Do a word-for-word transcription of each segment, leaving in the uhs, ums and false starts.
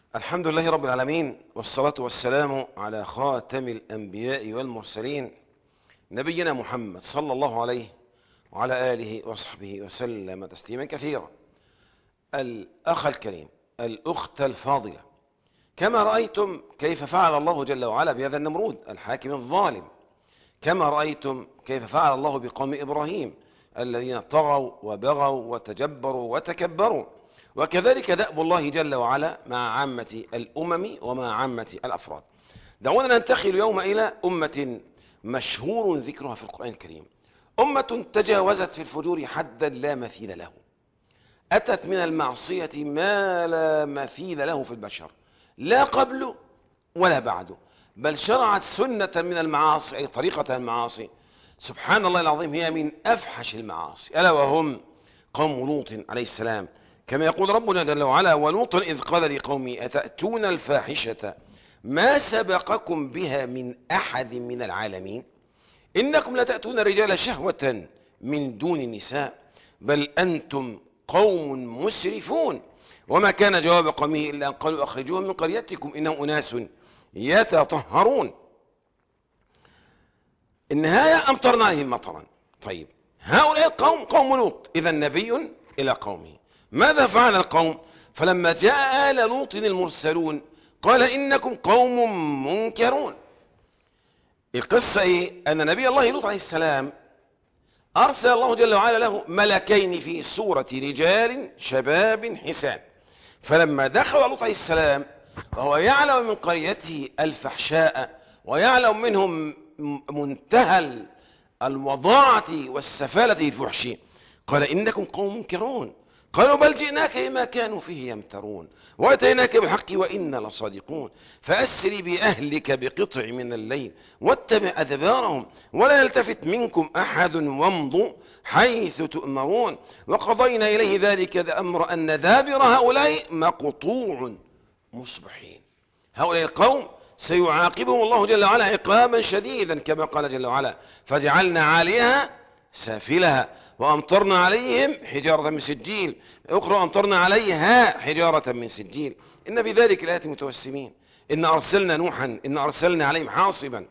الحمد لله رب العالمين، والصلاة والسلام على خاتم الأنبياء والمرسلين نبينا محمد صلى الله عليه وعلى آله وصحبه وسلم تسليما كثيرا. الأخ الكريم، الأخت الفاضلة، كما رأيتم كيف فعل الله جل وعلا بهذا النمرود الحاكم الظالم، كما رأيتم كيف فعل الله بقوم إبراهيم الذين طغوا وبغوا وتجبروا وتكبروا، وكذلك دأب الله جل وعلا مع عامة الأمم ومع عامة الأفراد. دعونا ننتقل اليوم إلى أمة مشهور ذكرها في القرآن الكريم، أمة تجاوزت في الفجور حدا لا مثيل له، أتت من المعصية ما لا مثيل له في البشر، لا قبله ولا بعده، بل شرعت سنة من المعاصي، أي طريقة المعاصي سبحان الله العظيم هي من أفحش المعاصي، ألا وهم قوم لوط عليه السلام. كما يقول ربنا جل وعلا: ولوطا إذ قال لقومه أتأتون الفاحشة ما سبقكم بها من أحد من العالمين إنكم لتأتون الرجال شهوة من دون النساء بل أنتم قوم مسرفون. وما كان جواب قومه إلا أن قالوا أخرجوهم من قريتكم إنهم أناس يتطهرون. النهاية أمطرنا عليهم مطرا. طيب، هؤلاء القوم قوم لوط، إذا نبي إلى قومه. ماذا فعل القوم؟ فلما جاء آل لوط المرسلون قال إنكم قوم منكرون. القصة إيه؟ أن نبي الله لوط عليه السلام أرسل الله جل وعلا له ملكين في صورة رجال شباب حسان، فلما دخل لوط عليه السلام وهو يعلم من قريته الفحشاء ويعلم منهم منتهى الوضاعة والسفالة الفحش، قال إنكم قوم منكرون. قالوا بل جئناك بما كانوا فيه يمترون وأتيناك بالحق وإنا لصادقون فأسر بأهلك بقطع من الليل واتبع أدبارهم ولا يلتفت منكم أحد وامضوا حيث تؤمرون وقضينا إليه ذلك الأمر أن دابر هؤلاء مقطوع مصبحين. هؤلاء القوم سيعاقبهم الله جل وعلا عقابا شديدا كما قال جل وعلا: فجعلنا عاليها سافلها وأمطرنا عليهم حجارة من سجيل، أخرى أمطرنا عليها حجارة من سجيل إن في ذلك الآيات متوسمين إن أرسلنا نوحا إن أرسلنا عليهم حاصبا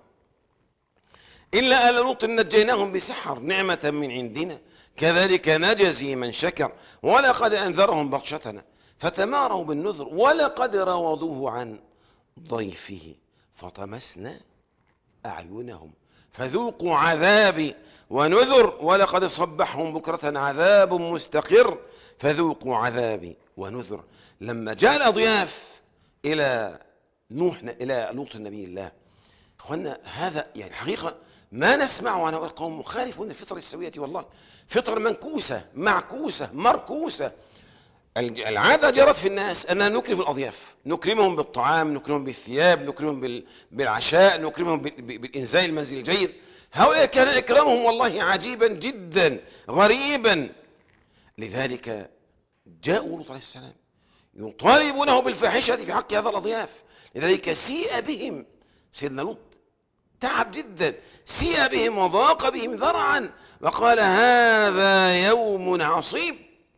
إلا آل لوط نجيناهم بسحر نعمة من عندنا كذلك نجزي من شكر ولقد أنذرهم بطشتنا فتماروا بالنذر ولقد راودوه عن ضيفه فطمسنا أعينهم فذوقوا عذابي ونذر ولقد صبحهم بكرة عذاب مستقر فذوقوا عذابي ونذر. لما جاء الأضياف إلى نوح إلى لوط النبي الله، أخوانا هذا يعني الحقيقة ما نسمعه عن هؤلاء القوم مخالفون الفطر السوية، والله فطر منكوسة معكوسة مركوسة. العادة جرت في الناس أننا نكرم الأضياف، نكرمهم بالطعام، نكرمهم بالثياب، نكرمهم بالعشاء، نكرمهم بالإنزال المنزل الجيد. هؤلاء كان إكرامهم والله عجيبا جدا غريبا. لذلك جاءوا لوط عليه السلام يطالبونه بالفاحشة في حق هذا الأضياف، لذلك سيء بهم. سيدنا لوط تعب جدا، سيء بهم وضاق بهم ذرعا وقال هذا يوم عصيب.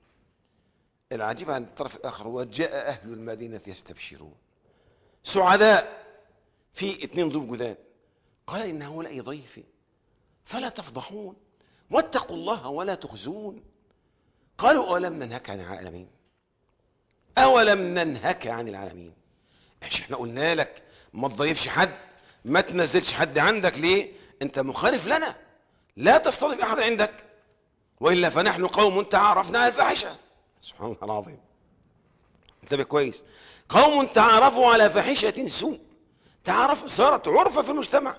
العجيب عن الطرف الآخر: وجاء أهل المدينة يستبشرون، سعداء في اثنين ضيوف جداد. قال إن هؤلاء ضيفي فلا تفضحون واتقوا الله ولا تخزون. قالوا أولم ننهك عن العالمين أولم ننهك عن العالمين إيش احنا قلنا لك ما تضيفش حد، ما تنزلش حد عندك، ليه؟ انت مخالف لنا، لا تستضيف أحد عندك، وإلا فنحن قوم تعارفنا على الفاحشة. سبحان الله العظيم، انتبه كويس، قوم تعارفوا على فاحشة سوء، تعارف صارت عرفة في المجتمع.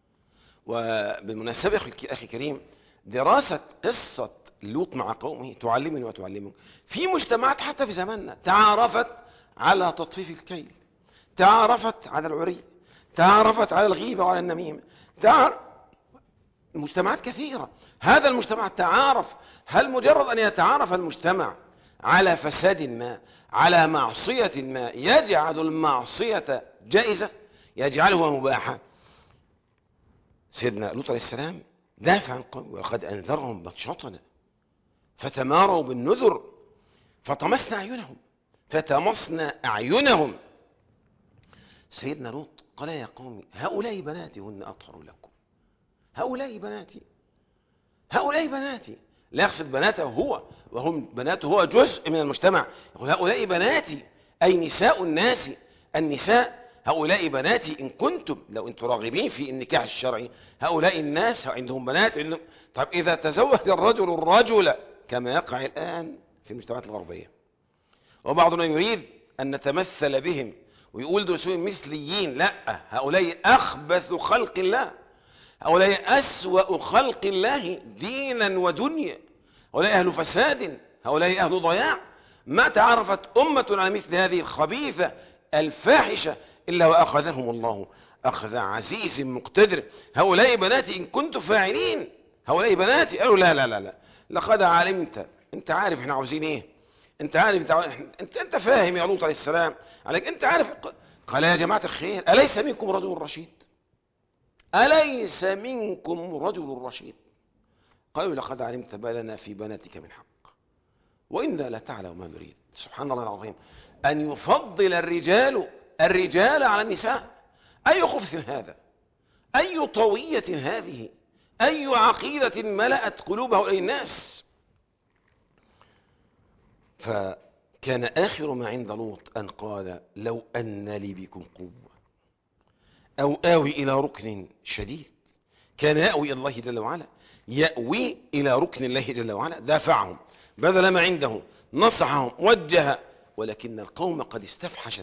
وبالمناسبة أخي الكريم، دراسة قصة لوط مع قومه تعلمني وتعلمك في مجتمعات حتى في زماننا تعارفت على تطفيف الكيل، تعارفت على العري، تعارفت على الغيبة وعلى النميمة، تعارف مجتمعات كثيرة. هذا المجتمع تعارف. هل مجرد أن يتعارف المجتمع على فساد ما، على معصية ما، يجعل المعصية جائزة، يجعلها مباحة؟ سيدنا لوط عليه السلام دافع عن قومه وقد أنذرهم بطشتنا فتماروا بالنذر فطمسنا أعينهم فتمسنا أعينهم سيدنا لوط قال يا قوم هؤلاء بناتي هن أطهر لكم، هؤلاء بناتي، هؤلاء بناتي، لا يقصد بناته هو، وهم بناته هو جزء من المجتمع، يقول هؤلاء بناتي أي نساء الناس، النساء هؤلاء بناتي إن كنتم، لو أنتم راغبين في النكاح الشرعي، هؤلاء الناس عندهم بنات عندهم. طب إذا تزوج الرجل الرجل كما يقع الآن في المجتمعات الغربية، وبعضنا يريد أن نتمثل بهم ويقول دول مثليين، لا، هؤلاء أخبث خلق الله، هؤلاء أسوأ خلق الله دينا ودنيا، هؤلاء أهل فساد، هؤلاء أهل ضياع. ما تعرفت أمة على مثل هذه الخبيثة الفاحشة إلا وأخذهم الله أخذ عزيز مقتدر. هؤلاء بناتي إن كنتم فاعلين، هؤلاء بناتي. قالوا لا لا لا لا، لقد علمت، أنت عارف إحنا عاوزين إيه، أنت عارف، أنت عارف. أنت, أنت فاهم يا لوط عليه السلام عليك، أنت عارف. قال يا جماعة الخير أليس منكم رجل رشيد، أليس منكم رجل رشيد. قالوا لقد علمت ما لنا في بناتك من حق وإنا لتعلم ما نريد. سبحان الله العظيم، أن يفضل الرجال الرجال على النساء. أي خبث هذا، أي طوية هذه، أي عقيدة ملأت قلوب هؤلاء الناس. فكان آخر ما عند لوط أن قال لو أن لي بكم قوة أو آوي إلى ركن شديد. كان يأوي إلى الله جل وعلا، يأوي إلى ركن الله جل وعلا، دافعهم، بذل ما عنده، نصحهم، وجه. ولكن القوم قد استفحشت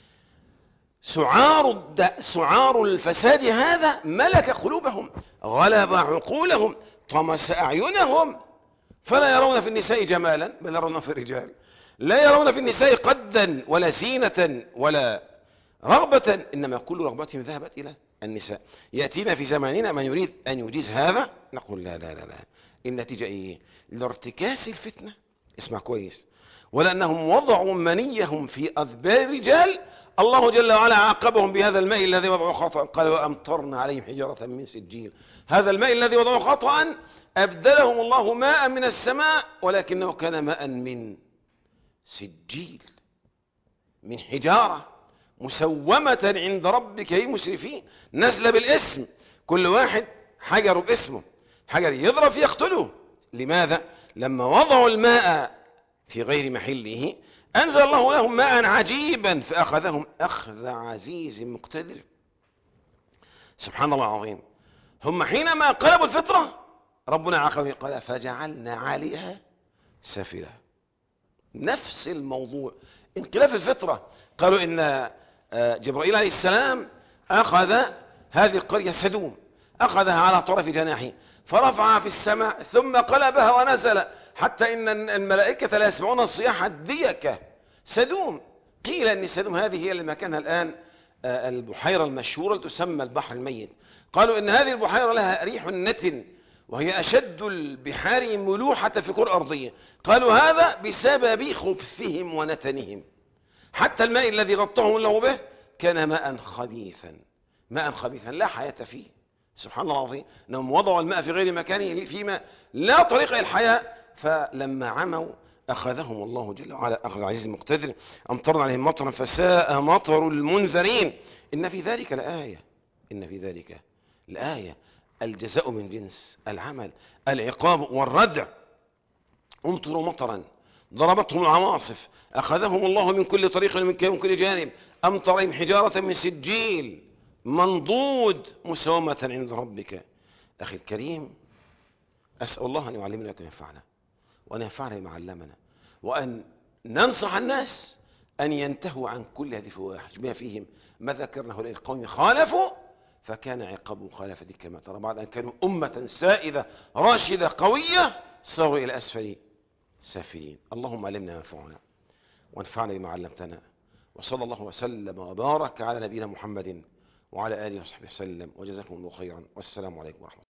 سعار, سعار الفساد هذا، ملك قلوبهم، غلب عقولهم، طمس أعينهم، فلا يرون في النساء جمالا بل يرون في الرجال، لا يرون في النساء قدا ولا زينة ولا رغبة، إنما كل رغبتهم ذهبت إلى النساء. يأتينا في زماننا من يريد أن يجيز هذا، نقول لا لا لا لا. النتيجة إيه؟ لارتكاس الفتنة، اسمع كويس، ولأنهم وضعوا منيهم في أذباب رجال، الله جل وعلا عاقبهم بهذا الماء الذي وضعوا خطأ، قال وأمطرنا عليهم حجارة من سجيل. هذا الماء الذي وضعوا خطأ أبدلهم الله ماء من السماء، ولكنه كان ماء من سجيل، من حجارة مسومة عند ربك للمسرفين، نزل بالاسم، كل واحد حجر باسمه، حجر يضرب يقتله. لماذا؟ لما وضعوا الماء في غير محله أنزل الله لهم ماء عجيبا فأخذهم أخذ عزيز مقتدر. سبحان الله العظيم. هم حينما قلبوا الفطرة ربنا عاقبهم قال فجعلنا عليها سافلة. نفس الموضوع، انقلاب الفطرة. قالوا إن جبرائيل عليه السلام أخذ هذه القرية سدوم، أخذها على طرف جناحه فرفعها في السماء ثم قلبها ونزل حتى إن الملائكة لا يسمعون الصياح الديكة. سدوم، قيل أن سدوم هذه هي اللي مكانها الآن البحيرة المشهورة تسمى البحر الميت. قالوا إن هذه البحيرة لها ريح نتن وهي أشد البحار ملوحة في الكرة الأرضية. قالوا هذا بسبب خبثهم ونتنهم، حتى الماء الذي غطاهم الله به كان ماء خبيثا، ماء خبيثا لا حياة فيه. سبحان الله العظيم، انهم وضعوا الماء في غير مكانه فيما لا طريق الحياة، فلما عموا أخذهم الله جل وعلا أخذ عزيز مقتدر. أمطرنا عليهم مطرا فساء مطر المنذرين. إن في ذلك لآية، إن في ذلك لآية. الجزاء من جنس العمل، العقاب والردع. امطروا مطرا ضربتهم العواصف أخذهم الله من كل طريق ومن كل جانب. أمطر عليهم حجارة من سجيل منضود مسومة عند ربك. أخي الكريم، أسأل الله أن يعلمنا كما ينفعنا وأن ينفعنا بما علمنا، وأن ننصح الناس أن ينتهوا عن كل هذه الفواحش بما فيهم ما ذكرناه للقوم خالفوا فكان عقاب مخالفة كما ترى، بعد أن كانوا أمة سائدة راشدة قوية صاروا إلى أسفل سافلين. اللهم علمنا ما ينفعنا وانفعنا بما علمتنا، وصلى الله وسلم وبارك على نبينا محمد وعلى آله وصحبه وسلم، وجزاكم الله خيرا، والسلام عليكم ورحمة الله.